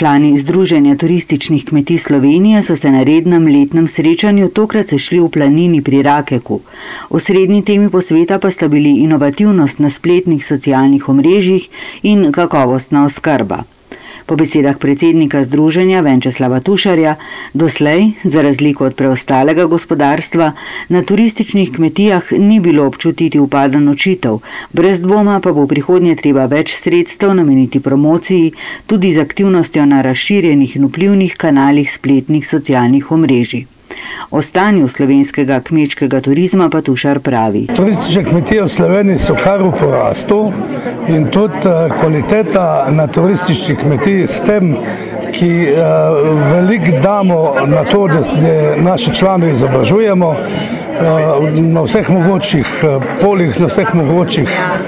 Člani Združenja turističnih kmetij Slovenije so se na rednem letnem srečanju tokrat sešli v planini pri Rakeku. Osrednji temi posveta pa sta bili inovativnost na spletnih socialnih omrežjih in kakovostna oskrba. Po besedah predsednika združenja Venčeslava Tušarja, doslej, za razliko od preostalega gospodarstva, na turističnih kmetijah ni bilo občutiti upada nočitev, brez dvoma pa bo v prihodnje treba več sredstev nameniti promociji, tudi z aktivnostjo na razširjenih in vplivnih kanalih spletnih socialnih omrežij. O stanju slovenskega kmečkega turizma pa Tušar pravi. Turistične kmetije v Sloveniji so kar v porastu in tudi kvaliteta na turističnih kmetij s tem, ki veliko damo na to, da naše člane izobražujemo na vseh mogočih poljih, na vseh mogočih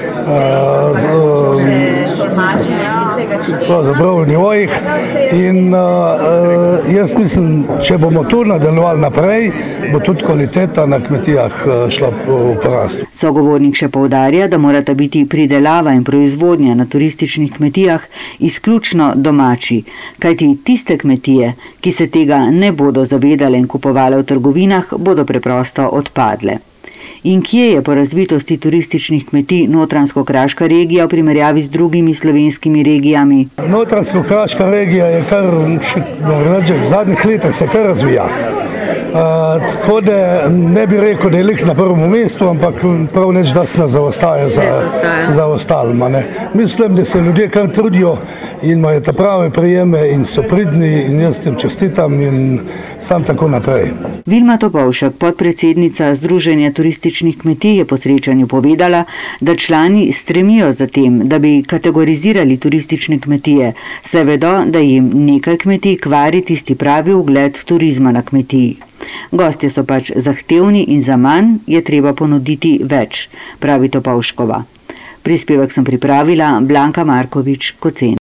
pravzaprav nivojih in jaz mislim, če bomo tu nadaljevali naprej, bo tudi kvaliteta na kmetijah šla v porast. Sogovornik še poudarja, da morata biti pridelava in proizvodnja na turističnih kmetijah izključno domači, kajti tiste kmetije, ki se tega ne bodo zavedale in kupovale v trgovinah, bodo preprosto odpadle. In kje je po razvitosti turističnih kmetij Notranjsko-kraška regija v primerjavi z drugimi slovenskimi regijami? Notranjsko-kraška regija je kar, v zadnjih letih se kar razvija. Tako da ne bi rekel, da je lik na prvem mestu, ampak prav neč, da se nas zaostaja za ostalima. Mislim, da se ljudje kar trudijo in imajo ta prave prijeme in so pridni in jaz tem čestitam in sam tako naprej. Vilma Topolšek, podpredsednica Združenja turističnih kmetij, je po srečanju povedala, da člani stremijo za tem, da bi kategorizirali turistične kmetije, saj vedo, da jim nekaj kmetij kvari tisti pravi ugled turizma na kmetiji. Gostje so pač zahtevni in za manj je treba ponuditi več, pravi Topolškova. Prispevek sem pripravila Blanka Markovič Kocen.